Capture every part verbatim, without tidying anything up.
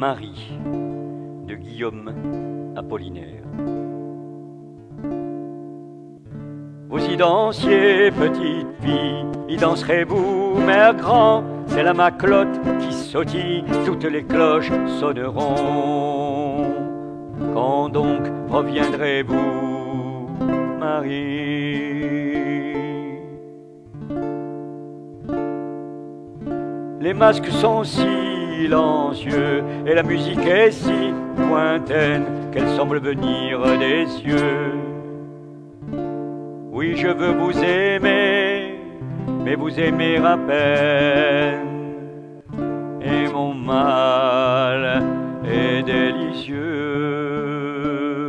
Marie de Guillaume Apollinaire. Vous y dansiez, petite fille, y danserez-vous, mère grand? C'est la maclotte qui sautille, toutes les cloches sonneront. Quand donc reviendrez-vous, Marie? Les masques sont silencieux et la musique est si lointaine qu'elle semble venir des cieux. Oui, je veux vous aimer, mais vous aimer à peine. Et mon mal est délicieux.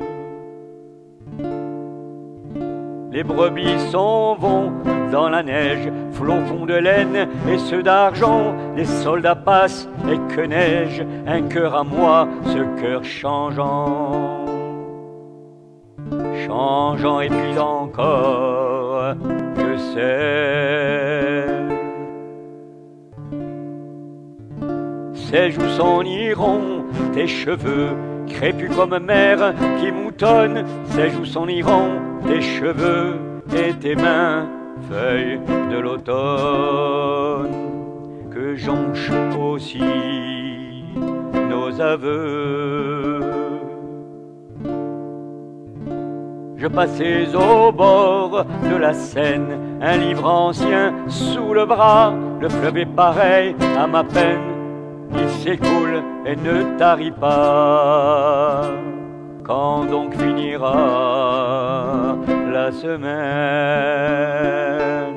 Les brebis s'en vont dans la neige, flocons de laine et ceux d'argent. Les soldats passent et que neige, un cœur à moi, ce cœur changeant. Changeant et puis encore, que c'est? Ses joues s'en iront, tes cheveux, crépus comme mer qui moutonne. Ses joues s'en iront, tes cheveux et tes mains, feuilles de l'automne, que jonchent aussi nos aveux. Je passais au bord de la Seine, un livre ancien sous le bras. Le fleuve est pareil à ma peine, il s'écoule et ne tarit pas. Quand donc finira la semaine?